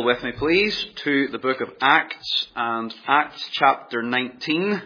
with me, please, to the book of Acts and Acts chapter 19.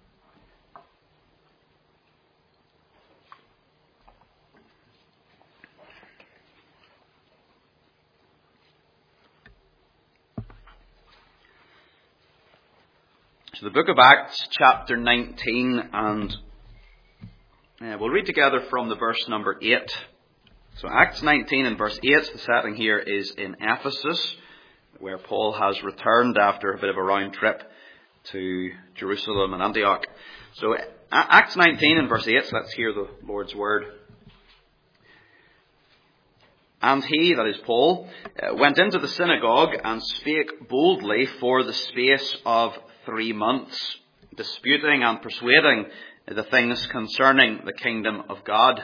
So the book of Acts chapter 19, and we'll read together from the verse number 8. So Acts 19 and verse 8, the setting here is in Ephesus, where Paul has returned after a bit of a round trip to Jerusalem and Antioch. So Acts 19 and verse 8, let's hear the Lord's word. And he, that is Paul, went into the synagogue and spake boldly for the space of 3 months, disputing and persuading the things concerning the kingdom of God.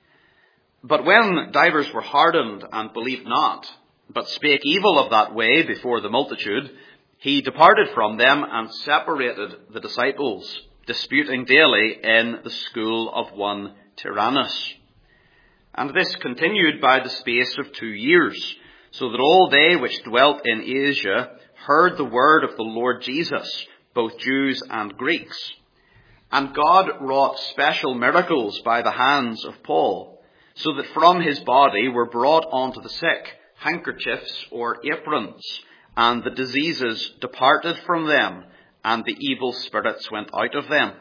But when divers were hardened and believed not, but spake evil of that way before the multitude, he departed from them and separated the disciples, disputing daily in the school of one Tyrannus. And this continued by the space of 2 years, so that all they which dwelt in Asia heard the word of the Lord Jesus, both Jews and Greeks. And God wrought special miracles by the hands of Paul, so that from his body were brought unto the sick handkerchiefs or aprons, and the diseases departed from them, and the evil spirits went out of them.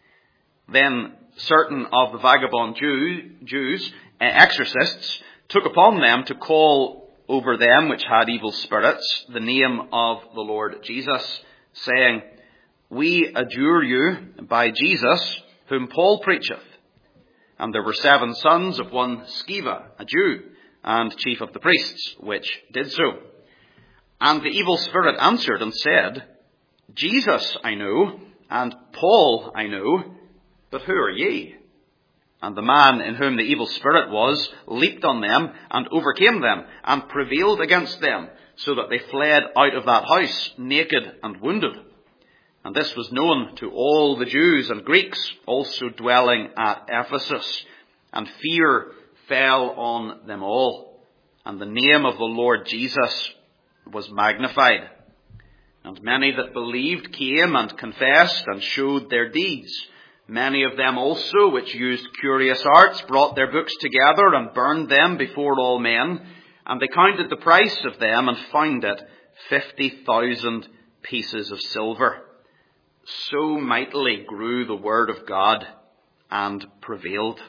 Then certain of the vagabond Jews, exorcists, took upon them to call over them which had evil spirits the name of the Lord Jesus, saying, We adjure you by Jesus, whom Paul preacheth. And there were 7 sons of one Sceva, a Jew, and chief of the priests, which did so. And the evil spirit answered and said, Jesus I know, and Paul I know, but who are ye? And the man in whom the evil spirit was leaped on them and overcame them and prevailed against them, so that they fled out of that house naked and wounded. And this was known to all the Jews and Greeks also dwelling at Ephesus. And fear fell on them all. And the name of the Lord Jesus was magnified. And many that believed came and confessed and showed their deeds. Many of them also, which used curious arts, brought their books together and burned them before all men. And they counted the price of them and found it 50,000 pieces of silver. So mightily grew the word of God and prevailed.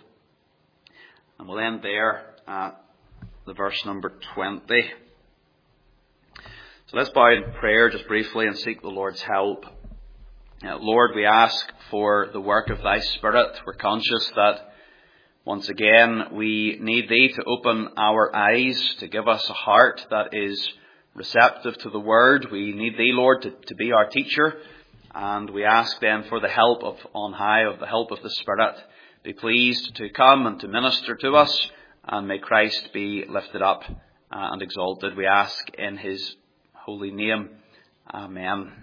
And we'll end there at the verse number 20. So let's bow in prayer just briefly and seek the Lord's help. Lord, we ask for the work of thy Spirit. We're conscious that once again we need thee to open our eyes, to give us a heart that is receptive to the word. We need thee, Lord, to be our teacher. And we ask then for the help of on high, of the help of the Spirit. Be pleased to come and to minister to us, and may Christ be lifted up and exalted. We ask in his holy name. Amen.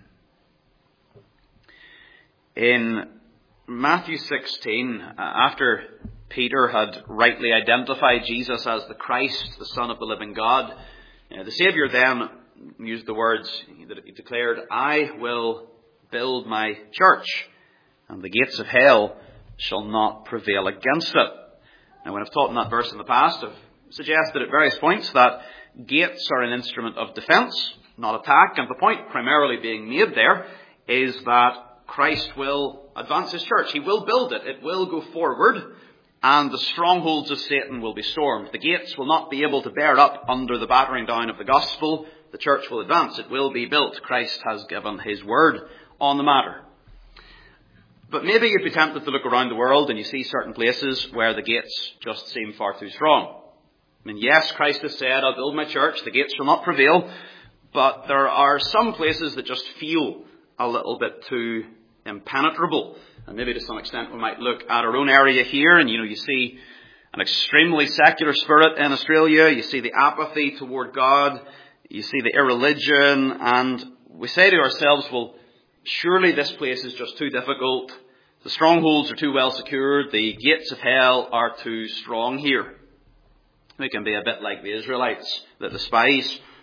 In Matthew 16, after Peter had rightly identified Jesus as the Christ, the Son of the living God, the Saviour then used the words that he declared, I will build my church, and the gates of hell shall not prevail against it. Now, when I've taught in that verse in the past, I've suggested at various points that gates are an instrument of defence, not attack, and the point primarily being made there is that Christ will advance his church. He will build it. It will go forward, and the strongholds of Satan will be stormed. The gates will not be able to bear up under the battering down of the gospel. The church will advance. It will be built. Christ has given his word on the matter. But maybe you'd be tempted to look around the world and you see certain places where the gates just seem far too strong. I mean, yes, Christ has said, I'll build my church, the gates shall not prevail, but there are some places that just feel a little bit too impenetrable. And maybe to some extent we might look at our own area here and, you see an extremely secular spirit in Australia, you see the apathy toward God, you see the irreligion, and we say to ourselves, well, surely this place is just too difficult. The strongholds are too well secured. The gates of hell are too strong here. We can be a bit like the Israelites, that the spies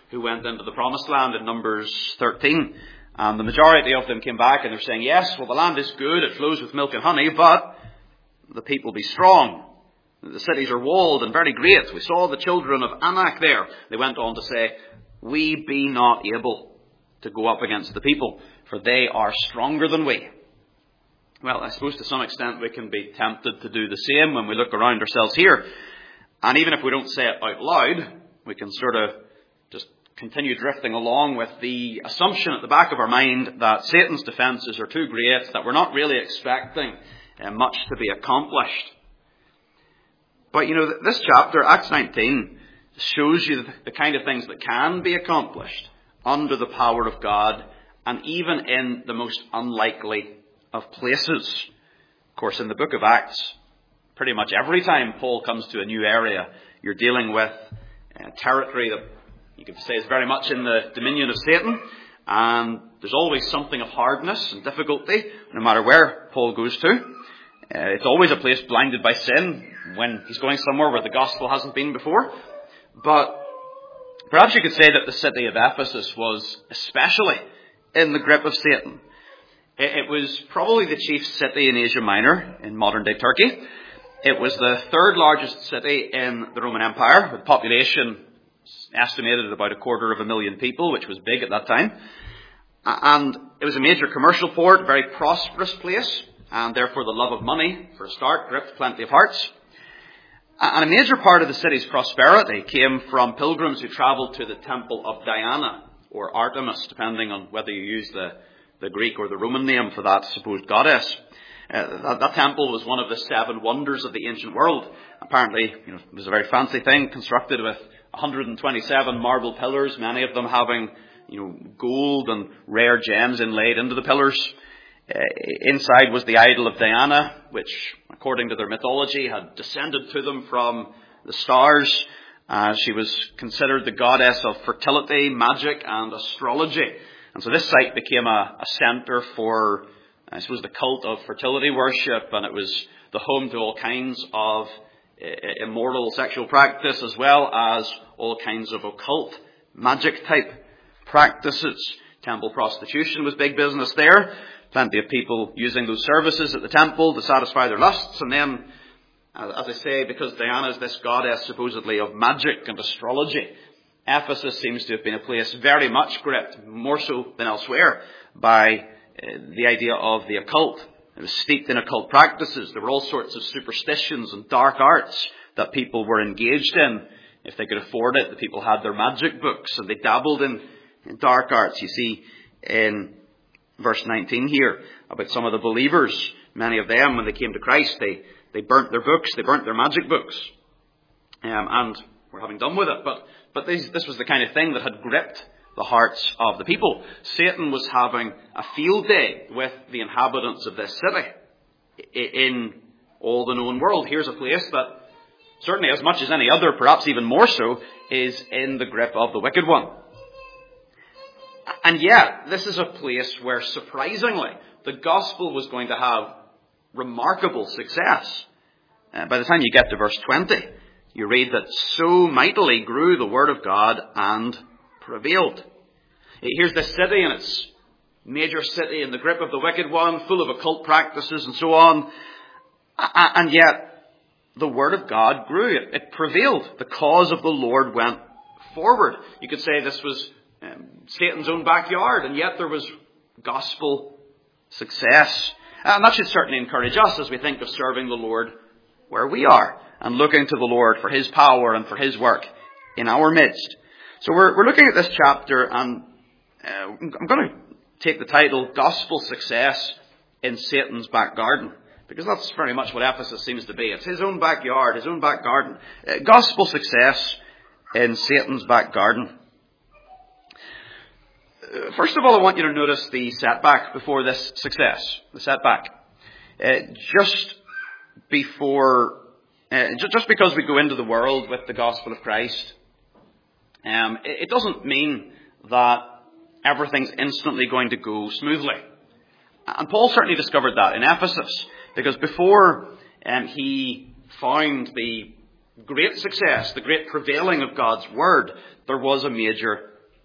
who went into the promised land in Numbers 13. And the majority of them came back and they're saying, yes, well, the land is good, it flows with milk and honey, but the people be strong. The cities are walled and very great. We saw the children of Anak there. They went on to say, we be not able to go up against the people, for they are stronger than we. Well, I suppose to some extent we can be tempted to do the same when we look around ourselves here. And even if we don't say it out loud, we can sort of just continue drifting along with the assumption at the back of our mind that Satan's defences are too great, that we're not really expecting much to be accomplished. But, this chapter, Acts 19, shows you the kind of things that can be accomplished under the power of God, and even in the most unlikely of places. Of course, in the book of Acts, pretty much every time Paul comes to a new area, you're dealing with territory that you could say is very much in the dominion of Satan, and there's always something of hardness and difficulty, no matter where Paul goes to. It's always a place blinded by sin when he's going somewhere where the gospel hasn't been before. But perhaps you could say that the city of Ephesus was especially in the grip of Satan. It was probably the chief city in Asia Minor, in modern-day Turkey. It was the third largest city in the Roman Empire, with a population estimated at about 250,000 people, which was big at that time. And it was a major commercial port, a very prosperous place, and therefore the love of money, for a start, gripped plenty of hearts. And a major part of the city's prosperity came from pilgrims who travelled to the temple of Diana, or Artemis, depending on whether you use the Greek or the Roman name for that supposed goddess. That temple was one of the 7 wonders of the ancient world. Apparently, it was a very fancy thing, constructed with 127 marble pillars, many of them having, gold and rare gems inlaid into the pillars. Inside was the idol of Diana, which, according to their mythology, had descended to them from the stars. She was considered the goddess of fertility, magic, and astrology. And so this site became a centre for, I suppose, the cult of fertility worship, and it was the home to all kinds of immoral sexual practice, as well as all kinds of occult, magic-type practices. Temple prostitution was big business there. Plenty of people using those services at the temple to satisfy their lusts. And then, as I say, because Diana is this goddess supposedly of magic and astrology, Ephesus seems to have been a place very much gripped, more so than elsewhere, by the idea of the occult. It was steeped in occult practices. There were all sorts of superstitions and dark arts that people were engaged in. If they could afford it, the people had their magic books and they dabbled in dark arts. You see in verse 19 here about some of the believers. Many of them, when they came to Christ, they burnt their books, they burnt their magic books. And we're having done with it. But this was the kind of thing that had gripped the hearts of the people. Satan was having a field day with the inhabitants of this city in all the known world. Here's a place that, certainly as much as any other, perhaps even more so, is in the grip of the wicked one. And yet, this is a place where, surprisingly, the gospel was going to have remarkable success. By the time you get to verse 20, you read that so mightily grew the word of God and prevailed. Here's this city, and it's major city in the grip of the wicked one, full of occult practices and so on. And yet, the word of God grew. It prevailed. The cause of the Lord went forward. You could say this was Satan's own backyard, and yet there was gospel success. And that should certainly encourage us as we think of serving the Lord where we are, and looking to the Lord for his power and for his work in our midst. So we're looking at this chapter, and I'm going to take the title, Gospel Success in Satan's Back Garden, because that's very much what Ephesus seems to be. It's his own backyard, his own back garden. Gospel success in Satan's back garden. First of all, I want you to notice the setback before this success. The setback. Just because we go into the world with the gospel of Christ, it doesn't mean that everything's instantly going to go smoothly. And Paul certainly discovered that in Ephesus, because before he found the great success, the great prevailing of God's word, there was a major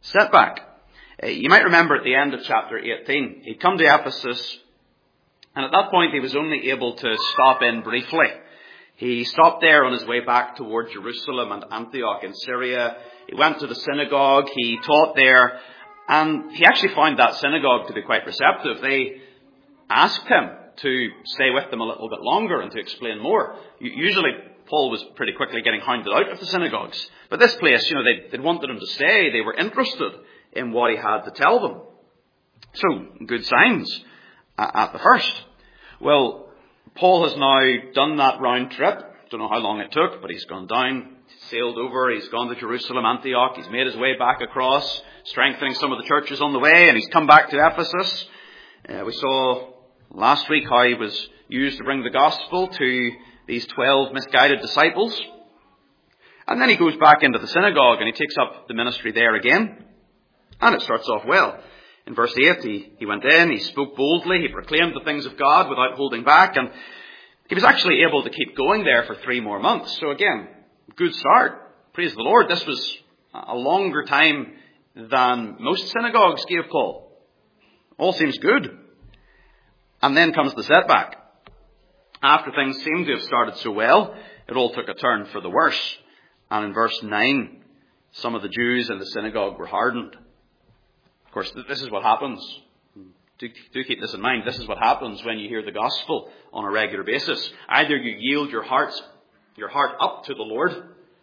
setback. You might remember at the end of chapter 18, he'd come to Ephesus, and at that point he was only able to stop in briefly. He stopped there on his way back toward Jerusalem and Antioch in Syria. He went to the synagogue, he taught there, and he actually found that synagogue to be quite receptive. They asked him to stay with them a little bit longer and to explain more. Usually Paul was pretty quickly getting hounded out of the synagogues. But this place, they'd wanted him to stay. They were interested in what he had to tell them. So, good signs at the first. Well, Paul has now done that round trip. Don't know how long it took, but he's gone down, sailed over, he's gone to Jerusalem, Antioch, he's made his way back across, strengthening some of the churches on the way, and he's come back to Ephesus. We saw last week how he was used to bring the gospel to these 12 misguided disciples. And then he goes back into the synagogue and he takes up the ministry there again. And it starts off well. In verse 8, he went in, he spoke boldly, he proclaimed the things of God without holding back, and he was actually able to keep going there for 3 more months. So again, good start. Praise the Lord. This was a longer time than most synagogues gave Paul. All seems good. And then comes the setback. After things seemed to have started so well, it all took a turn for the worse. And in verse 9, some of the Jews in the synagogue were hardened. Of course, this is what happens. Do keep this in mind. This is what happens when you hear the gospel on a regular basis. Either you yield your heart up to the Lord,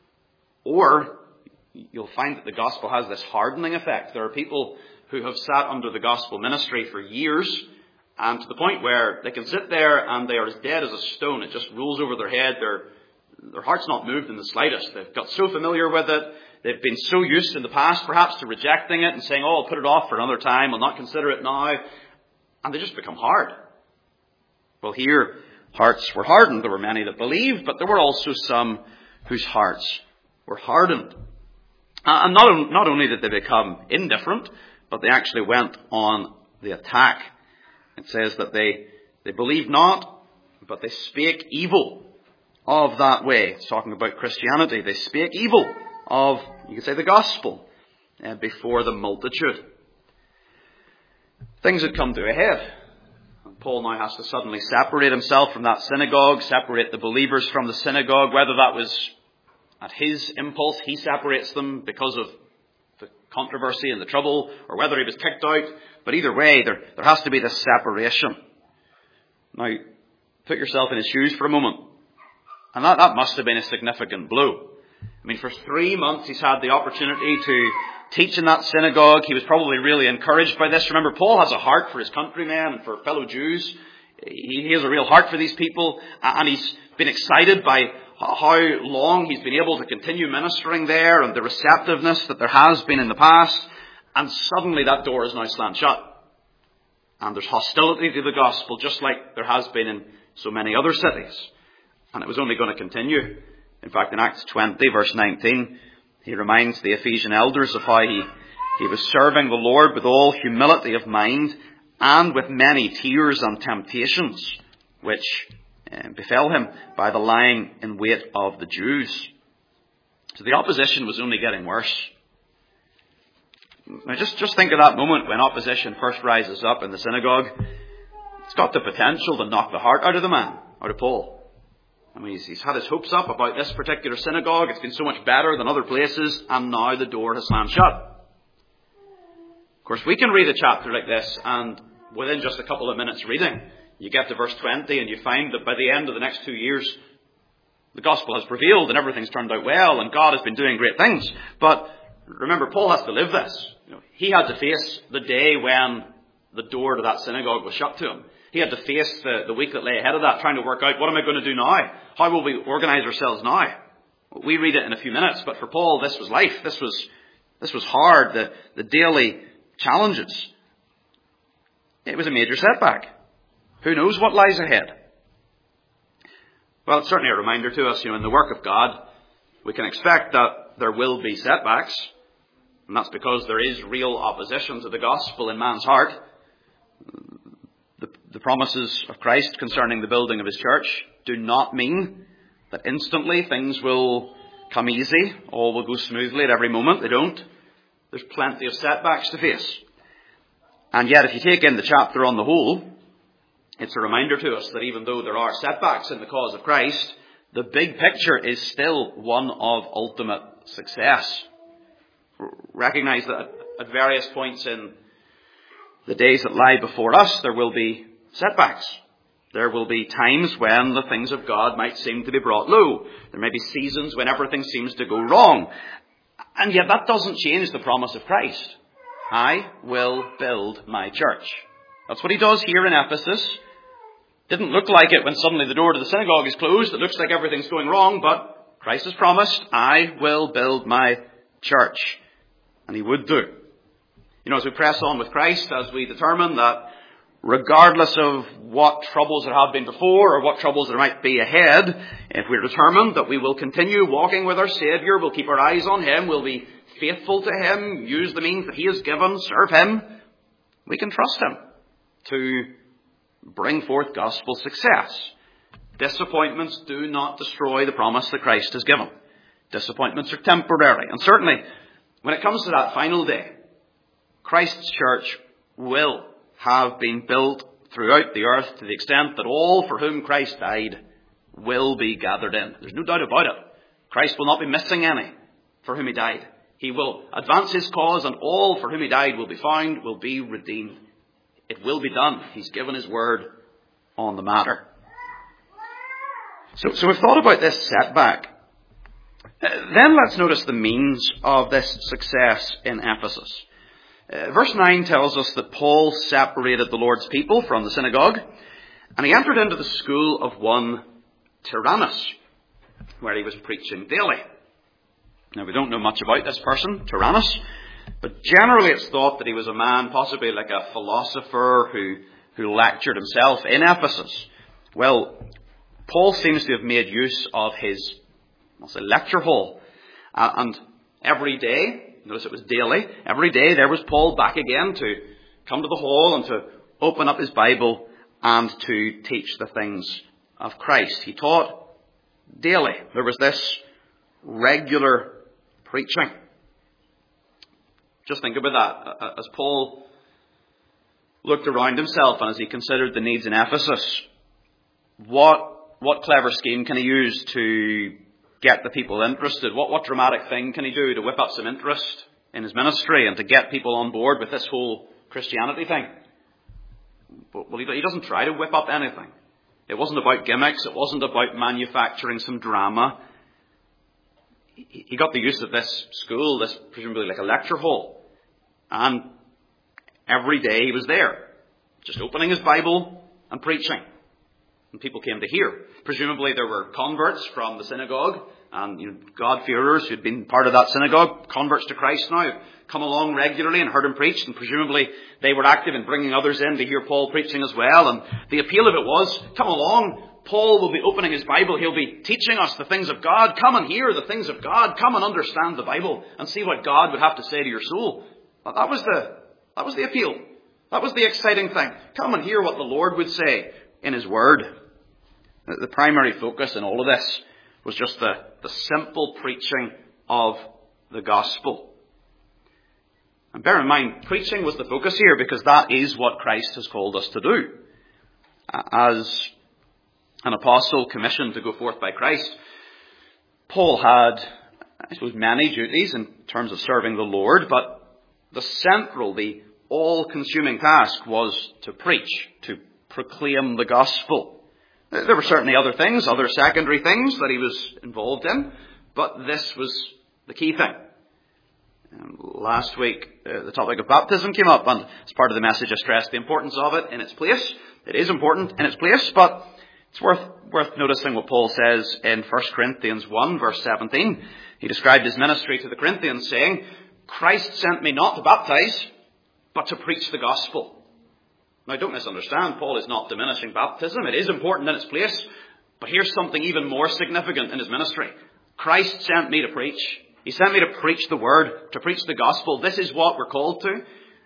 or you'll find that the gospel has this hardening effect. There are people who have sat under the gospel ministry for years, and to the point where they can sit there and they are as dead as a stone. It just rolls over their head. Their heart's not moved in the slightest. They've got so familiar with it. They've been so used in the past, perhaps, to rejecting it and saying, I'll put it off for another time. I'll not consider it now. And they just become hard. Well, here, hearts were hardened. There were many that believed, but there were also some whose hearts were hardened. And not only did they become indifferent, but they actually went on the attack. It says that they believed not, but they spake evil of that way. It's talking about Christianity. They spake evil of, you could say, the gospel before the multitude. Things had come to a head. Paul now has to suddenly separate himself from that synagogue, separate the believers from the synagogue, whether that was at his impulse, he separates them because of the controversy and the trouble, or whether he was kicked out. But either way, there has to be this separation. Now, put yourself in his shoes for a moment. And that must have been a significant blow. I mean, for 3 months he's had the opportunity to teach in that synagogue. He was probably really encouraged by this. Remember, Paul has a heart for his countrymen and for fellow Jews. He has a real heart for these people. And he's been excited by how long he's been able to continue ministering there and the receptiveness that there has been in the past. And suddenly that door is now slammed shut. And there's hostility to the gospel, just like there has been in so many other cities. And it was only going to continue. In fact, in Acts 20, verse 19, he reminds the Ephesian elders of how he was serving the Lord with all humility of mind and with many tears and temptations, which befell him by the lying in wait of the Jews. So the opposition was only getting worse. Now just think of that moment when opposition first rises up in the synagogue. It's got the potential to knock the heart out of the man, out of Paul. I mean, he's had his hopes up about this particular synagogue. It's been so much better than other places, and now the door has slammed shut. Of course, we can read a chapter like this, and within just a couple of minutes reading, you get to verse 20, and you find that by the end of the next 2 years, the gospel has prevailed, and everything's turned out well, and God has been doing great things. But remember, Paul has to live this. He had to face the day when the door to that synagogue was shut to him. He had to face the week that lay ahead of that, trying to work out, what am I going to do now? How will we organize ourselves now? We read it in a few minutes, but for Paul, this was life. This was hard, the daily challenges. It was a major setback. Who knows what lies ahead? Well, it's certainly a reminder to us, in the work of God, we can expect that there will be setbacks. And that's because there is real opposition to the gospel in man's heart. The promises of Christ concerning the building of his church do not mean that instantly things will come easy, all will go smoothly at every moment. They don't. There's plenty of setbacks to face. And yet, if you take in the chapter on the whole, it's a reminder to us that even though there are setbacks in the cause of Christ, the big picture is still one of ultimate success. Recognize that at various points in the days that lie before us, there will be setbacks. There will be times when the things of God might seem to be brought low. There may be seasons when everything seems to go wrong. And yet that doesn't change the promise of Christ. I will build my church. That's what he does here in Ephesus. Didn't look like it when suddenly the door to the synagogue is closed. It looks like everything's going wrong, but Christ has promised, I will build my church. And he would do. You know, as we press on with Christ, as we determine that regardless of what troubles there have been before or what troubles there might be ahead, if we're determined that we will continue walking with our Saviour, we'll keep our eyes on him, we'll be faithful to him, use the means that he has given, serve him, we can trust him to bring forth gospel success. Disappointments do not destroy the promise that Christ has given. Disappointments are temporary. And certainly, when it comes to that final day, Christ's church will have been built throughout the earth to the extent that all for whom Christ died will be gathered in. There's no doubt about it. Christ will not be missing any for whom he died. He will advance his cause, and all for whom he died will be found, will be redeemed. It will be done. He's given his word on the matter. So we've thought about this setback. Then let's notice the means of this success in Ephesus. Verse 9 tells us that Paul separated the Lord's people from the synagogue, and he entered into the school of one Tyrannus, where he was preaching daily. Now, we don't know much about this person, Tyrannus, but generally it's thought that he was a man, possibly like a philosopher who lectured himself in Ephesus. Well, Paul seems to have made use of his, lecture hall. And every day, notice it was daily, every day there was Paul back again to come to the hall and to open up his Bible and to teach the things of Christ. He taught daily. There was this regular preaching. Just think about that. As Paul looked around himself and as he considered the needs in Ephesus, what clever scheme can he use to get the people interested? What dramatic thing can he do to whip up some interest in his ministry and to get people on board with this whole Christianity thing? Well, he doesn't try to whip up anything. It wasn't about gimmicks. It wasn't about manufacturing some drama. He got the use of this school, this presumably like a lecture hall. And every day he was there, just opening his Bible and preaching. And people came to hear. Presumably there were converts from the synagogue and God-fearers who'd been part of that synagogue, converts to Christ now, come along regularly and heard him preach. And presumably they were active in bringing others in to hear Paul preaching as well. And the appeal of it was, come along, Paul will be opening his Bible. He'll be teaching us the things of God. Come and hear the things of God. Come and understand the Bible and see what God would have to say to your soul. That was the appeal. That was the exciting thing. Come and hear what the Lord would say in his word. The primary focus in all of this was just the simple preaching of the gospel. And bear in mind, preaching was the focus here because that is what Christ has called us to do. As an apostle commissioned to go forth by Christ, Paul had, many duties in terms of serving the Lord, but the central, the all-consuming task was to preach, to proclaim the gospel. There were certainly other things, other secondary things that he was involved in, but this was the key thing. Last week, the topic of baptism came up, and as part of the message I stressed the importance of it in its place. It is important in its place, but it's worth noticing what Paul says in 1 Corinthians 1, verse 17. He described his ministry to the Corinthians, saying, Christ sent me not to baptize, but to preach the gospel. Now, don't misunderstand. Paul is not diminishing baptism. It is important in its place. But here's something even more significant in his ministry. Christ sent me to preach. He sent me to preach the word, to preach the gospel. This is what we're called to.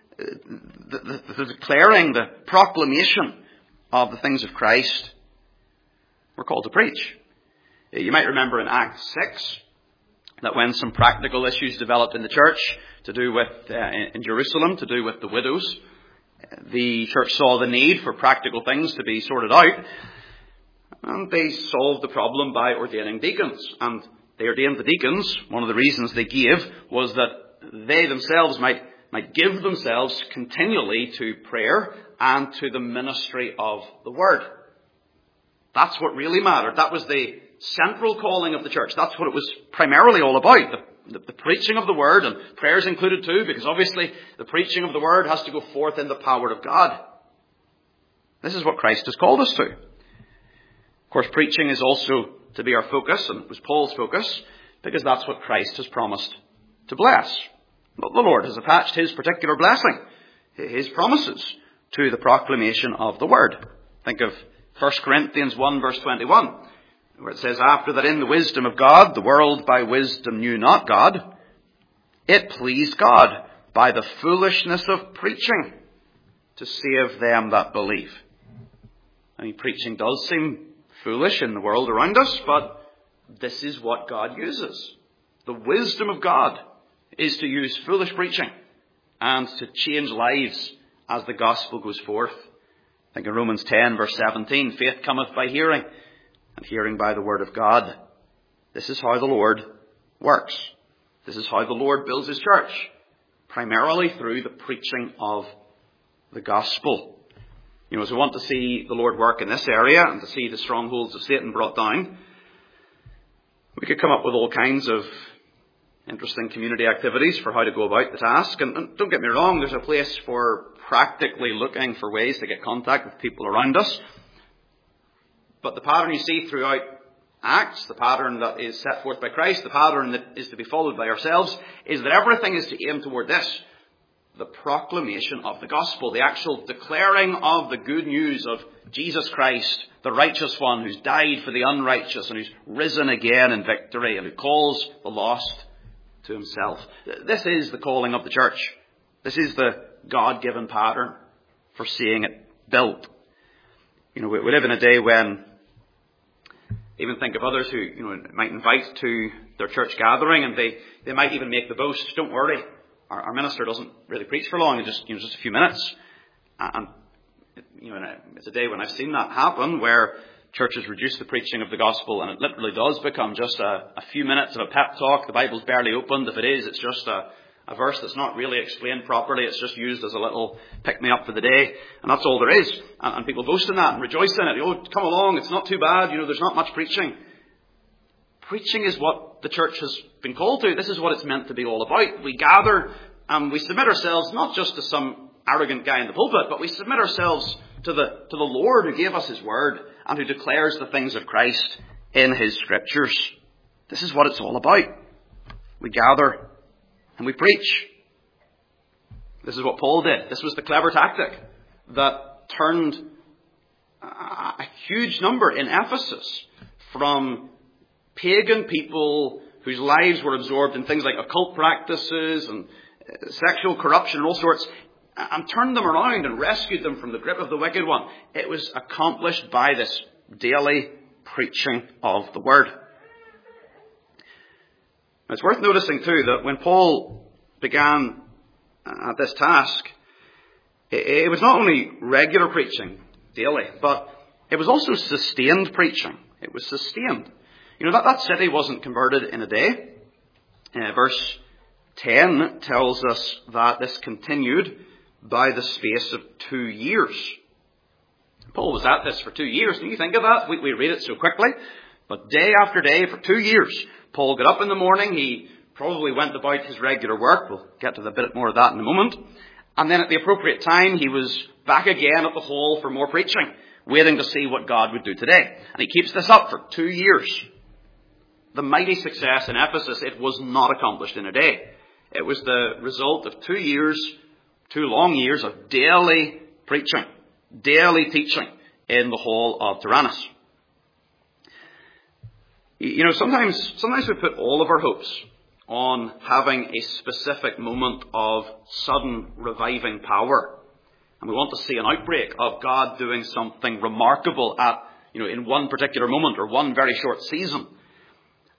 The declaring, the proclamation of the things of Christ. We're called to preach. You might remember in Acts 6, that when some practical issues developed in the church to do with, in Jerusalem, to do with the widows, the church saw the need for practical things to be sorted out, and they solved the problem by ordaining deacons. And they ordained the deacons. One of the reasons they gave was that they themselves might give themselves continually to prayer and to the ministry of the word. That's what really mattered. That was the central calling of the church. That's what it was primarily all about. The preaching of the word, and prayers included too, because obviously the preaching of the word has to go forth in the power of God. This is what Christ has called us to. Of course, preaching is also to be our focus, and it was Paul's focus, because that's what Christ has promised to bless. But the Lord has attached his particular blessing, his promises, to the proclamation of the word. Think of 1 Corinthians 1 verse 21, where it says, after that in the wisdom of God, the world by wisdom knew not God, it pleased God by the foolishness of preaching to save them that believe. I mean, preaching does seem foolish in the world around us, but this is what God uses. The wisdom of God is to use foolish preaching and to change lives as the gospel goes forth. Think of Romans 10 verse 17, faith cometh by hearing, and hearing by the word of God. This is how the Lord works. This is how the Lord builds his church, primarily through the preaching of the gospel. You know, as we want to see the Lord work in this area and to see the strongholds of Satan brought down, we could come up with all kinds of interesting community activities for how to go about the task. And don't get me wrong, there's a place for practically looking for ways to get contact with people around us. But the pattern you see throughout Acts, the pattern that is set forth by Christ, the pattern that is to be followed by ourselves, is that everything is to aim toward this: the proclamation of the gospel, the actual declaring of the good news of Jesus Christ, the righteous one who's died for the unrighteous and who's risen again in victory and who calls the lost to himself. This is the calling of the church. This is the God-given pattern for seeing it built. You know, we live in a day when, even think of others who, you know, might invite to their church gathering, and they might even make the boast, don't worry, our minister doesn't really preach for long, just a few minutes. And you know, it's a day when I've seen that happen, where churches reduce the preaching of the gospel, and it literally does become just a few minutes of a pep talk. The Bible's barely opened. If it is, it's just a verse that's not really explained properly. It's just used as a little pick-me-up for the day, and that's all there is. And people boast in that and rejoice in it. Oh, come along, it's not too bad. You know, there's not much preaching. Preaching is what the church has been called to. This is what it's meant to be all about. We gather and we submit ourselves not just to some arrogant guy in the pulpit, but we submit ourselves to the Lord who gave us his word and who declares the things of Christ in his scriptures. This is what it's all about. We gather and we preach. This is what Paul did. This was the clever tactic that turned a huge number in Ephesus from pagan people whose lives were absorbed in things like occult practices and sexual corruption and all sorts, and turned them around and rescued them from the grip of the wicked one. It was accomplished by this daily preaching of the word. It's worth noticing too that when Paul began at this task, it was not only regular preaching daily, but it was also sustained preaching. It was sustained. You know, that city wasn't converted in a day. Verse 10 tells us that this continued by the space of 2 years. Paul was at this for 2 years. Can you think of that? We read it so quickly. But day after day for 2 years, Paul got up in the morning. He probably went about his regular work. We'll get to a bit more of that in a moment. And then at the appropriate time, he was back again at the hall for more preaching, waiting to see what God would do today. And he keeps this up for 2 years. The mighty success in Ephesus, it was not accomplished in a day. It was the result of 2 years, 2 long years of daily preaching, daily teaching in the hall of Tyrannus. You know, sometimes we put all of our hopes on having a specific moment of sudden reviving power. And we want to see an outbreak of God doing something remarkable in one particular moment or one very short season.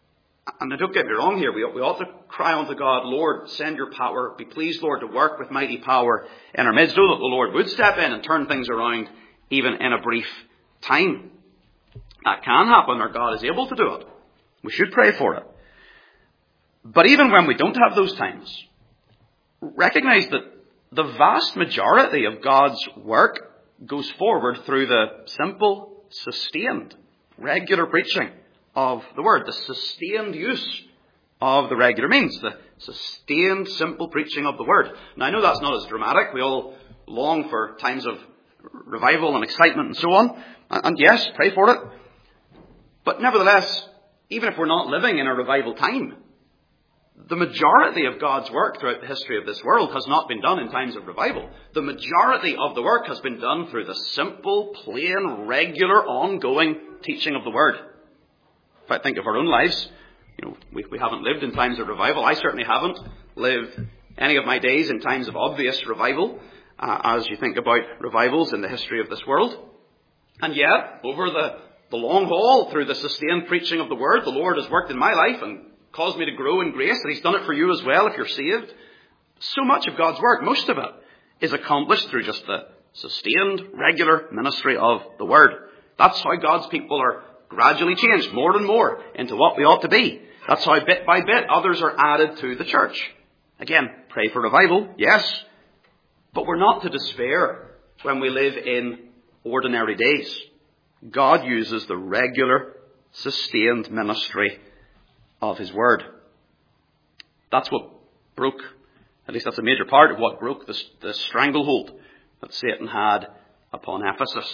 And don't get me wrong here, we ought to cry unto God, Lord, send your power. Be pleased, Lord, to work with mighty power in our midst. Know that the Lord would step in and turn things around even in a brief time. That can happen, or God is able to do it. We should pray for it. But even when we don't have those times, recognize that the vast majority of God's work goes forward through the simple, sustained, regular preaching of the word, the sustained use of the regular means, the sustained, simple preaching of the word. Now, I know that's not as dramatic. We all long for times of revival and excitement and so on. And yes, pray for it. But nevertheless, even if we're not living in a revival time, the majority of God's work throughout the history of this world has not been done in times of revival. The majority of the work has been done through the simple, plain, regular, ongoing teaching of the word. If I think of our own lives, we haven't lived in times of revival. I certainly haven't lived any of my days in times of obvious revival, as you think about revivals in the history of this world. And yet, over the long haul, through the sustained preaching of the word, the Lord has worked in my life and caused me to grow in grace, and He's done it for you as well if you're saved. So much of God's work, most of it, is accomplished through just the sustained, regular ministry of the word. That's how God's people are gradually changed more and more into what we ought to be. That's how bit by bit others are added to the church. Again, pray for revival, yes, but we're not to despair when we live in ordinary days. God uses the regular, sustained ministry of His word. That's what broke, at least that's a major part of what broke the stranglehold that Satan had upon Ephesus.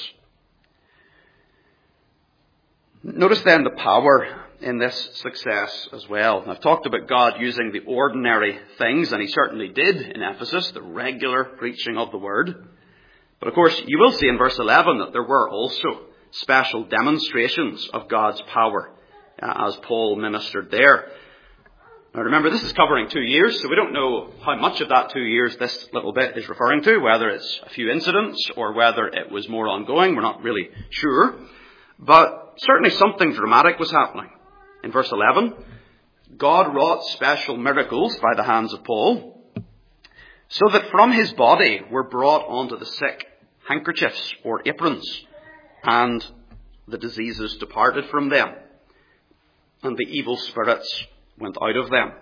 Notice then the power in this success as well. I've talked about God using the ordinary things, and He certainly did in Ephesus, the regular preaching of the word. But of course, you will see in verse 11 that there were also special demonstrations of God's power as Paul ministered there. Now remember, this is covering 2 years, so we don't know how much of that 2 years this little bit is referring to, whether it's a few incidents or whether it was more ongoing. We're not really sure. But certainly something dramatic was happening. In verse 11, God wrought special miracles by the hands of Paul, so that from his body were brought onto the sick handkerchiefs or aprons, and the diseases departed from them, and the evil spirits went out of them.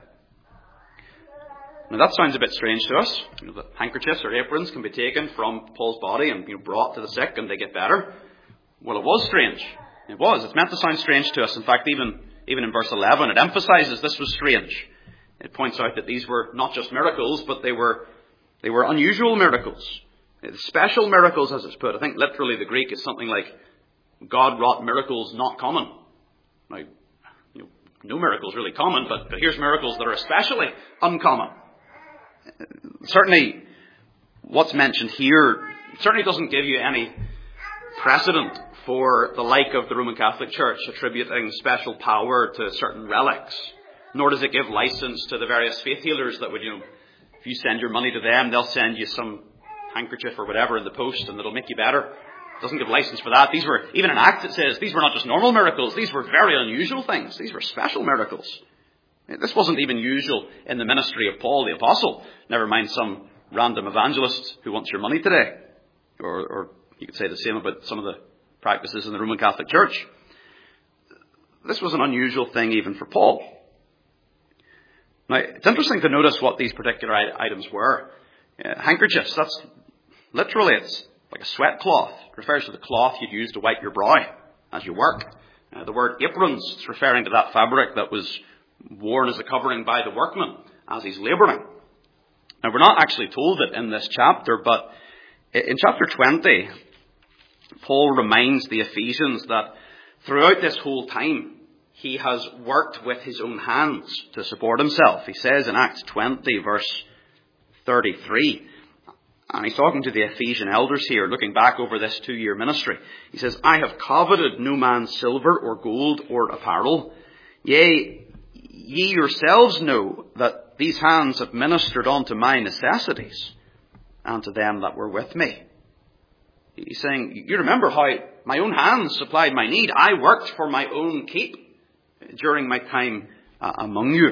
Now that sounds a bit strange to us. The handkerchiefs or aprons can be taken from Paul's body and brought to the sick and they get better. Well, it was strange. It was. It's meant to sound strange to us. In fact, even in verse 11, it emphasizes this was strange. It points out that these were not just miracles, but they were unusual miracles. Special miracles, as it's put. I think literally the Greek is something like, God wrought miracles not common. Now, no miracles really common, but here's miracles that are especially uncommon. Certainly, what's mentioned here certainly doesn't give you any precedent for the like of the Roman Catholic Church attributing special power to certain relics. Nor does it give license to the various faith healers that would, if you send your money to them, they'll send you some handkerchief or whatever in the post and it'll make you better. It doesn't give license for that. These were, even in Acts it says, these were not just normal miracles. These were very unusual things. These were special miracles. This wasn't even usual in the ministry of Paul the Apostle. Never mind some random evangelist who wants your money today. Or you could say the same about some of the practices in the Roman Catholic Church. This was an unusual thing even for Paul. Now, it's interesting to notice what these particular items were. Handkerchiefs, that's literally, it's like a sweat cloth. It refers to the cloth you'd use to wipe your brow as you work. The word aprons, it's referring to that fabric that was worn as a covering by the workman as he's labouring. Now, we're not actually told it in this chapter, but in chapter 20, Paul reminds the Ephesians that throughout this whole time, he has worked with his own hands to support himself. He says in Acts 20, verse 33, and he's talking to the Ephesian elders here, looking back over this 2-year ministry. He says, I have coveted no man's silver or gold or apparel. Yea, ye yourselves know that these hands have ministered unto my necessities and to them that were with me. He's saying, you remember how my own hands supplied my need. I worked for my own keep during my time among you.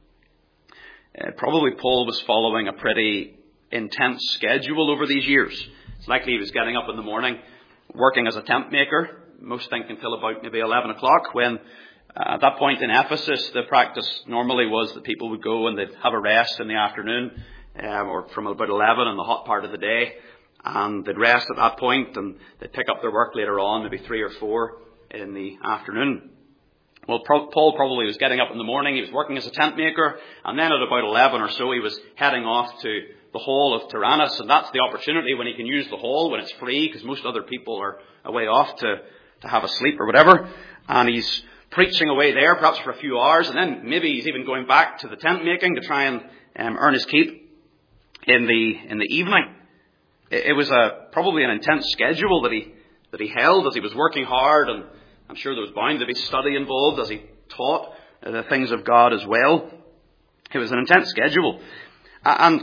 Probably Paul was following a pretty intense schedule over these years. It's likely he was getting up in the morning, working as a tent maker, most think until about maybe 11 o'clock, when at that point in Ephesus, the practice normally was that people would go and they'd have a rest in the afternoon, or from about 11 in the hot part of the day, and they'd rest at that point, and they'd pick up their work later on, maybe 3 or 4 in the afternoon. Well, Paul probably was getting up in the morning, he was working as a tent maker, and then at about 11 or so he was heading off to the hall of Tyrannus, and that's the opportunity when he can use the hall when it's free, because most other people are away off to have a sleep or whatever, and he's preaching away there, perhaps for a few hours, and then maybe he's even going back to the tent making to try and earn his keep in the evening. It was probably an intense schedule that he held as he was working hard, and I'm sure there was bound to be study involved as he taught the things of God as well. It was an intense schedule. And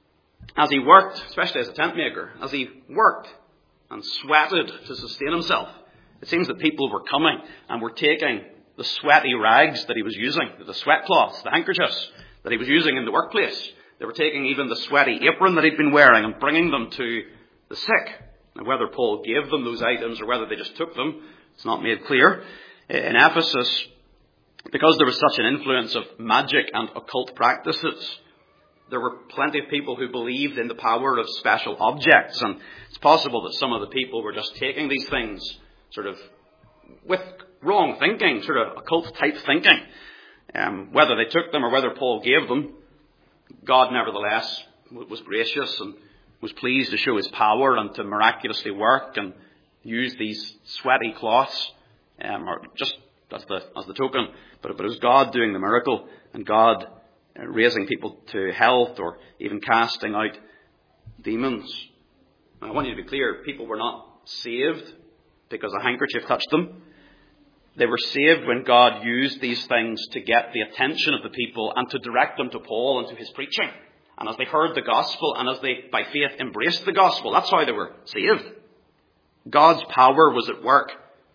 as he worked, especially as a tent maker, as he worked and sweated to sustain himself, it seems that people were coming and were taking the sweaty rags that he was using, the sweat cloths, the handkerchiefs that he was using in the workplace. They were taking even the sweaty apron that he'd been wearing and bringing them to the sick. Now, whether Paul gave them those items or whether they just took them, it's not made clear. In Ephesus, because there was such an influence of magic and occult practices, there were plenty of people who believed in the power of special objects. And it's possible that some of the people were just taking these things sort of with wrong thinking, sort of occult type thinking. Whether they took them or whether Paul gave them, God nevertheless was gracious and was pleased to show his power and to miraculously work and use these sweaty cloths, or just as the token. But it was God doing the miracle, and God raising people to health or even casting out demons. I want you to be clear, people were not saved because a handkerchief touched them. They were saved when God used these things to get the attention of the people and to direct them to Paul and to his preaching. And as they heard the gospel and as they, by faith, embraced the gospel, that's how they were saved. God's power was at work,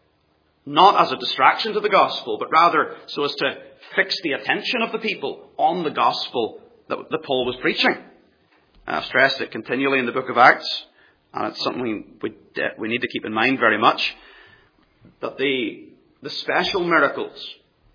not as a distraction to the gospel, but rather so as to fix the attention of the people on the gospel that Paul was preaching. I've stressed it continually in the book of Acts, and it's something we need to keep in mind very much, that the special miracles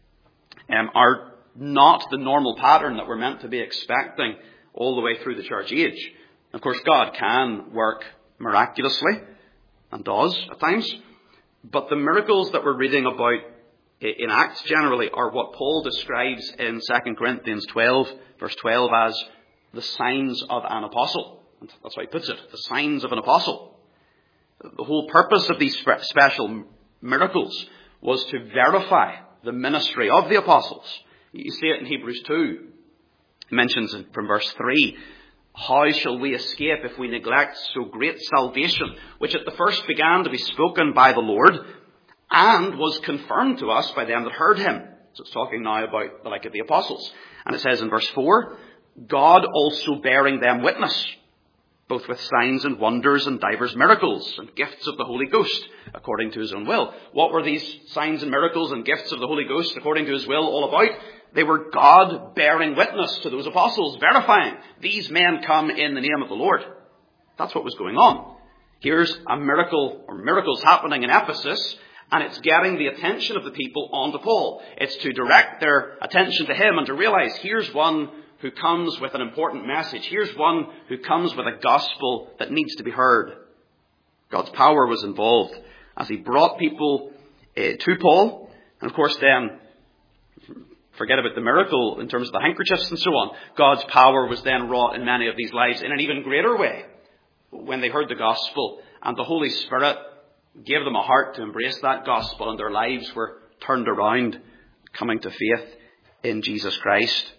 are not the normal pattern that we're meant to be expecting all the way through the church age. Of course, God can work miraculously, and does at times, but the miracles that we're reading about in Acts generally are what Paul describes in 2 Corinthians 12, verse 12, as the signs of an apostle. And that's how he puts it, the signs of an apostle. The whole purpose of these special miracles was to verify the ministry of the apostles. You see it in Hebrews 2. It mentions from verse 3, how shall we escape if we neglect so great salvation, which at the first began to be spoken by the Lord, and was confirmed to us by them that heard him. So it's talking now about the like of the apostles. And it says in verse 4, God also bearing them witness, both with signs and wonders and divers miracles and gifts of the Holy Ghost, according to his own will. What were these signs and miracles and gifts of the Holy Ghost, according to his will, all about? They were God bearing witness to those apostles, verifying these men come in the name of the Lord. That's what was going on. Here's a miracle, or miracles happening in Ephesus, and it's getting the attention of the people onto Paul. It's to direct their attention to him and to realize here's one who comes with an important message. Here's one who comes with a gospel that needs to be heard. God's power was involved as he brought people to Paul. And of course then, forget about the miracle in terms of the handkerchiefs and so on. God's power was then wrought in many of these lives in an even greater way when they heard the gospel, and the Holy Spirit gave them a heart to embrace that gospel, and their lives were turned around, coming to faith in Jesus Christ.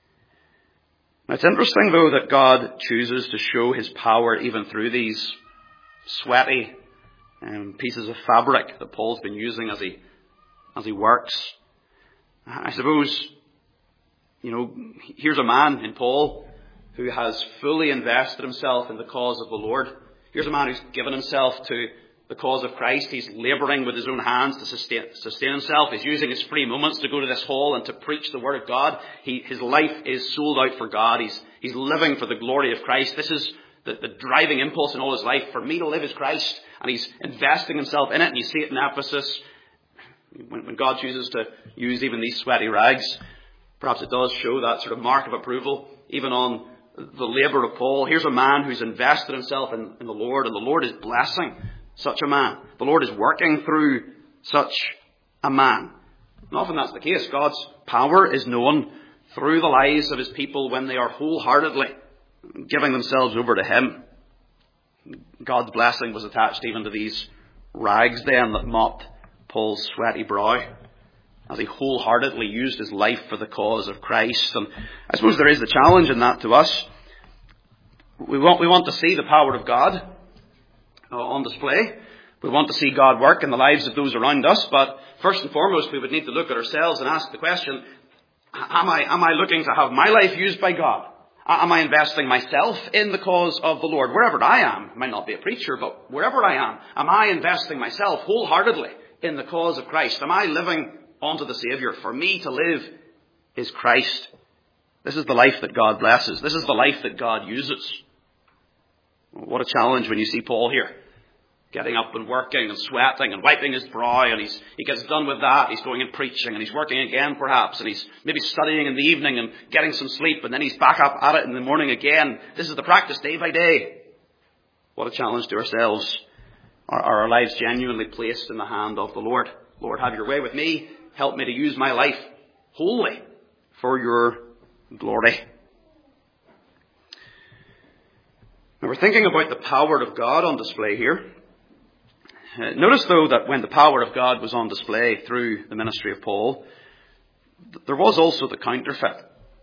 Now, it's interesting, though, that God chooses to show his power even through these sweaty pieces of fabric that Paul's been using as he works. I suppose, here's a man in Paul who has fully invested himself in the cause of the Lord. Here's a man who's given himself to the cause of Christ. He's labouring with his own hands to sustain himself. He's using his free moments to go to this hall and to preach the Word of God. His life is sold out for God. He's living for the glory of Christ. This is the driving impulse in all his life. For me to live is Christ. And he's investing himself in it. And you see it in Ephesus. When God chooses to use even these sweaty rags, perhaps it does show that sort of mark of approval, even on the labour of Paul. Here's a man who's invested himself in the Lord, and the Lord is blessing such a man. The Lord is working through such a man. And often that's the case. God's power is known through the lives of his people when they are wholeheartedly giving themselves over to him. God's blessing was attached even to these rags then that mopped Paul's sweaty brow, as he wholeheartedly used his life for the cause of Christ. And I suppose there is the challenge in that to us. We want to see the power of God on display. We want to see God work in the lives of those around us. But first and foremost, we would need to look at ourselves and ask the question, am I looking to have my life used by God? Am I investing myself in the cause of the Lord? Wherever I am, I might not be a preacher, but wherever I am I investing myself wholeheartedly in the cause of Christ? Am I living unto the Saviour? For me to live is Christ. This is the life that God blesses. This is the life that God uses. What a challenge when you see Paul here, getting up and working and sweating and wiping his brow, and he gets done with that. He's going and preaching, and he's working again perhaps, and he's maybe studying in the evening and getting some sleep, and then he's back up at it in the morning again. This is the practice day by day. What a challenge to ourselves. Are our lives genuinely placed in the hand of the Lord? Lord, have your way with me. Help me to use my life wholly for your glory. Now we're thinking about the power of God on display here. Notice, though, that when the power of God was on display through the ministry of Paul, there was also the counterfeit.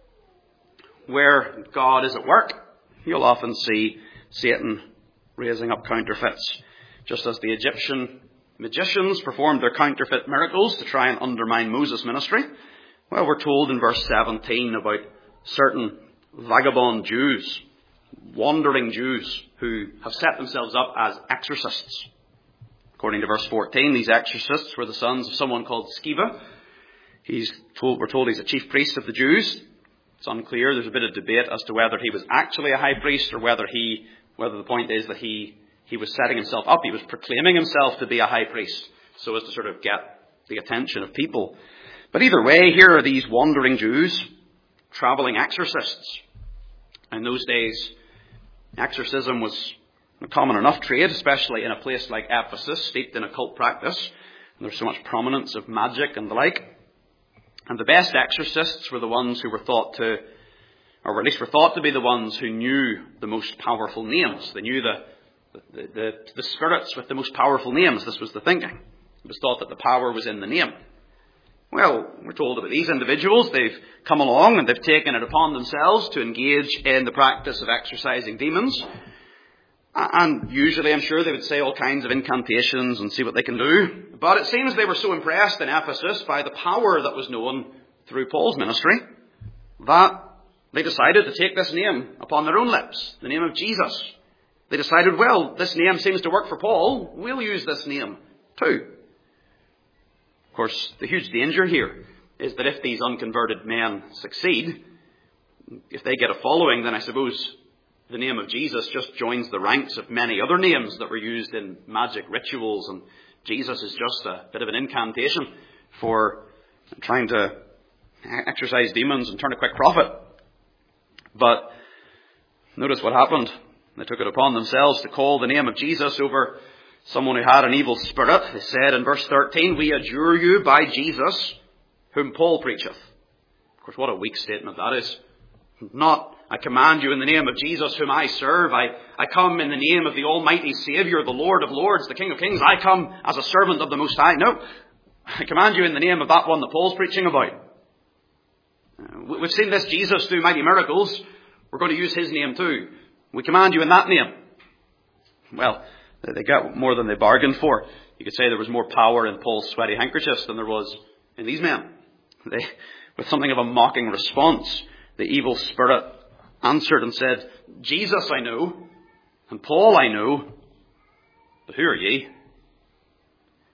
Where God is at work, you'll often see Satan raising up counterfeits. Just as the Egyptian magicians performed their counterfeit miracles to try and undermine Moses' ministry, well, we're told in verse 17 about certain vagabond Jews, wandering Jews, who have set themselves up as exorcists. According to verse 14, these exorcists were the sons of someone called Sceva. We're told he's a chief priest of the Jews. It's unclear. There's a bit of debate as to whether he was actually a high priest or whether the point is that he was setting himself up. He was proclaiming himself to be a high priest so as to sort of get the attention of people. But either way, here are these wandering Jews, travelling exorcists. In those days, exorcism was a common enough trade, especially in a place like Ephesus, steeped in occult practice. And there's so much prominence of magic and the like. And the best exorcists were the ones who were thought to be the ones who knew the most powerful names. They knew the spirits with the most powerful names. This was the thinking. It was thought that the power was in the name. Well, we're told about these individuals. They've come along and they've taken it upon themselves to engage in the practice of exorcising demons. And usually, I'm sure, they would say all kinds of incantations and see what they can do. But it seems they were so impressed in Ephesus by the power that was known through Paul's ministry that they decided to take this name upon their own lips, the name of Jesus. They decided, well, this name seems to work for Paul. We'll use this name too. Of course, the huge danger here is that if these unconverted men succeed, if they get a following, then I suppose the name of Jesus just joins the ranks of many other names that were used in magic rituals, and Jesus is just a bit of an incantation for trying to exorcise demons and turn a quick profit. But notice what happened. They took it upon themselves to call the name of Jesus over someone who had an evil spirit. They said in verse 13, "We adjure you by Jesus, whom Paul preacheth." Of course, what a weak statement that is. Not, "I command you in the name of Jesus whom I serve. I come in the name of the Almighty Saviour, the Lord of Lords, the King of Kings. I come as a servant of the Most High." No, "I command you in the name of that one that Paul's preaching about. We've seen this Jesus do mighty miracles. We're going to use his name too. We command you in that name." Well, they got more than they bargained for. You could say there was more power in Paul's sweaty handkerchiefs than there was in these men. With something of a mocking response, the evil spirit answered and said, "Jesus I know, and Paul I know, but who are ye?"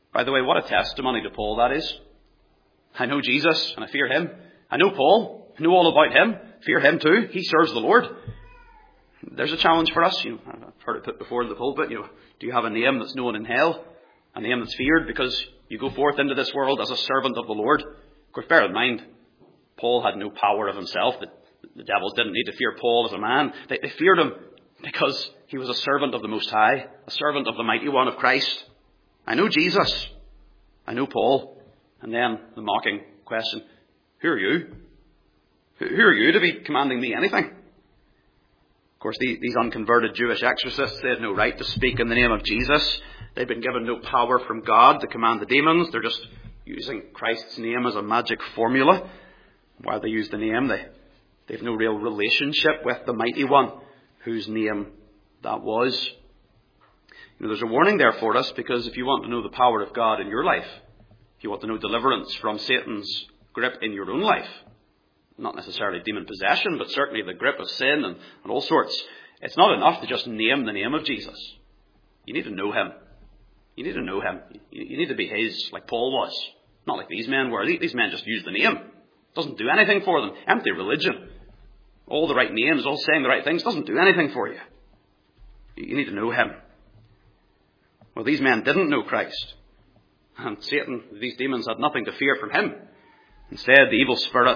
By the way, what a testimony to Paul that is. I know Jesus and I fear him. I know Paul. I know all about him. Fear him too. He serves the Lord. There's a challenge for us. I've heard it put before in the pulpit. Do you have a name that's known in hell? A name that's feared because you go forth into this world as a servant of the Lord? Of course, bear in mind, Paul had no power of himself. The devils didn't need to fear Paul as a man. They feared him because he was a servant of the Most High, a servant of the Mighty One of Christ. I know Jesus. I know Paul. And then the mocking question, who are you? Who are you to be commanding me anything? Of course, these unconverted Jewish exorcists, they had no right to speak in the name of Jesus. They'd been given no power from God to command the demons. They're just using Christ's name as a magic formula. While they use the name, they've no real relationship with the Mighty One, whose name that was. There's a warning there for us, because if you want to know the power of God in your life, if you want to know deliverance from Satan's grip in your own life, not necessarily demon possession, but certainly the grip of sin and all sorts, it's not enough to just name the name of Jesus. You need to know him. You need to know him. You need to be his, like Paul was. Not like these men were. These men just used the name. It doesn't do anything for them. Empty religion. All the right names, all saying the right things, doesn't do anything for you. You need to know him. Well, these men didn't know Christ. And Satan, these demons, had nothing to fear from him. Instead, the evil spirit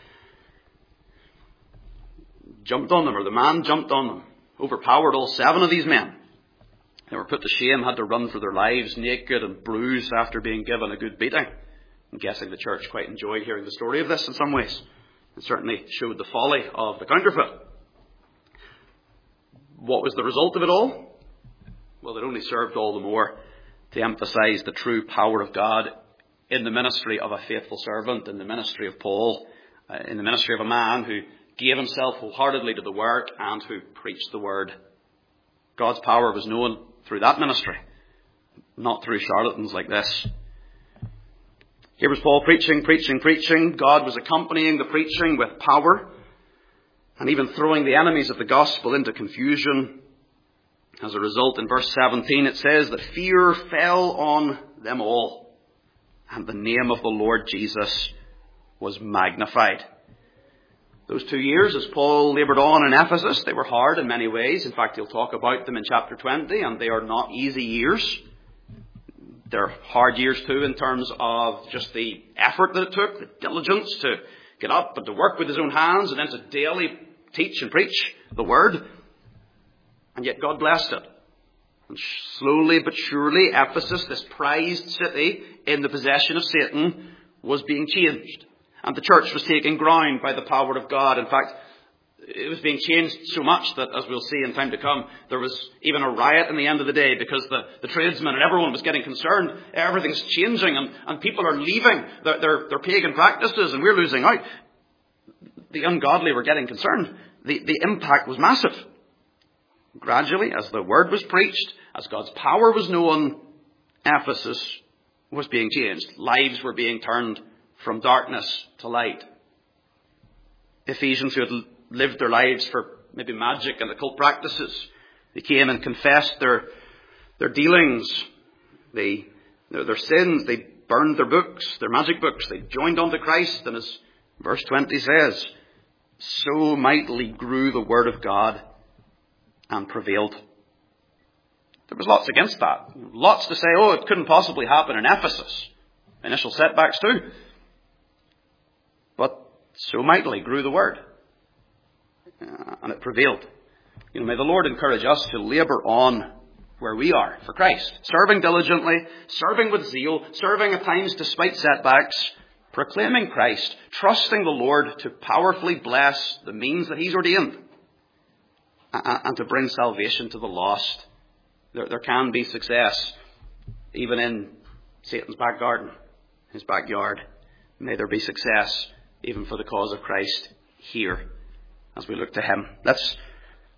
jumped on them, or the man jumped on them, overpowered all 7 of these men. They were put to shame, had to run for their lives, naked and bruised after being given a good beating. I'm guessing the church quite enjoyed hearing the story of this in some ways. It certainly showed the folly of the counterfeit. What was the result of it all? Well, it only served all the more to emphasize the true power of God in the ministry of a faithful servant, in the ministry of Paul, in the ministry of a man who gave himself wholeheartedly to the work and who preached the word. God's power was known through that ministry, not through charlatans like this. Here was Paul preaching. God was accompanying the preaching with power and even throwing the enemies of the gospel into confusion. As a result, in verse 17, it says that fear fell on them all, and the name of the Lord Jesus was magnified. Those 2 years, as Paul laboured on in Ephesus, they were hard in many ways. In fact, he'll talk about them in chapter 20, and they are not easy years. They're hard years too in terms of just the effort that it took, the diligence to get up and to work with his own hands and then to daily teach and preach the word. And yet God blessed it. And slowly but surely, Ephesus, this prized city in the possession of Satan, was being changed. And the church was taking ground by the power of God. In fact, it was being changed so much that, as we'll see in time to come, there was even a riot in the end of the day because the tradesmen and everyone was getting concerned. Everything's changing and people are leaving their pagan practices and we're losing out. The ungodly were getting concerned. The impact was massive. Gradually, as the word was preached, as God's power was known, Ephesus was being changed. Lives were being turned from darkness to light. Ephesians, who had lived their lives for maybe magic and occult practices, they came and confessed their dealings, their sins. They burned their books, their magic books. They joined unto Christ, and as verse 20 says, so mightily grew the word of God and prevailed. There was lots against that. Lots to say, it couldn't possibly happen in Ephesus. Initial setbacks too. But so mightily grew the word. And it prevailed. May the Lord encourage us to labour on where we are for Christ. Serving diligently, serving with zeal, serving at times despite setbacks, proclaiming Christ, trusting the Lord to powerfully bless the means that he's ordained and to bring salvation to the lost. There can be success even in Satan's back garden, his backyard. May there be success even for the cause of Christ here as we look to him. Let's